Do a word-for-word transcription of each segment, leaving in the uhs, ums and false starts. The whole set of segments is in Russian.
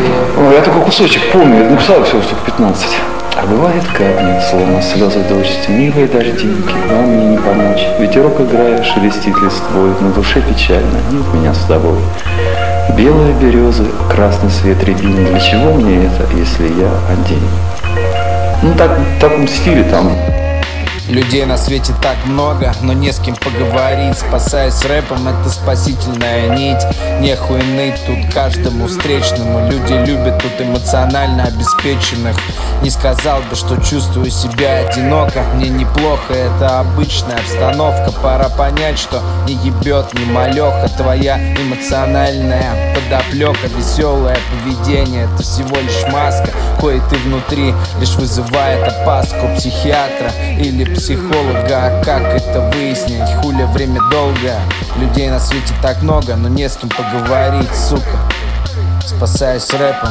Ой, я только кусочек помню, я написал всего штук пятнадцать. А бывает капнет, словно слезы дождь, милые дождинки, вам мне не помочь. Ветерок играя, шелестит листвой, на душе печально, нет меня с тобой. Белые березы, красный свет рябин, для чего мне это, если я один? Ну так, в таком стиле там. Людей на свете так много, но не с кем поговорить. Спасаясь рэпом, это спасительная нить. Нехуй ныть тут каждому встречному. Люди любят тут эмоционально обеспеченных. Не сказал бы, что чувствую себя одиноко. Мне неплохо, это обычная обстановка. Пора понять, что не ебет ни малеха. Твоя эмоциональная подоплека, веселое поведение — это всего лишь маска. Кое ты внутри лишь вызывает опаску психиатра или психолога. А как это выяснить? Хуля, время долго. Людей на свете так много, но не с кем поговорить, сука. Спасаясь рэпом.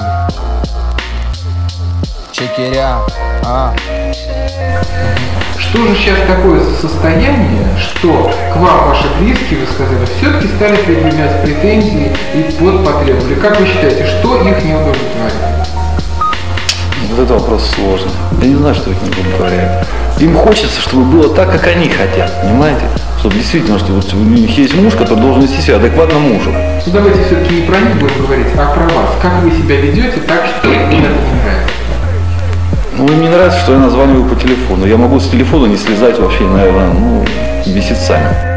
Check it out. А. Что же сейчас такое состояние, что к вам ваши близкие, вы сказали, все-таки стали предъявлять претензии и вот потребовали? Как вы считаете, что их не удовлетворяет? Вот это вопрос сложный. Я не знаю, что их не удовлетворяет. Им хочется, чтобы было так, как они хотят, понимаете? Чтобы действительно, что вот у них есть муж, который должен вести себя адекватно мужу. Ну давайте все-таки не про них будем говорить, а про вас. Как вы себя ведете так, что им это не нравится? Ну, им не нравится, что я названиваю по телефону. Я могу с телефона не слезать вообще, наверное, ну, месяцами.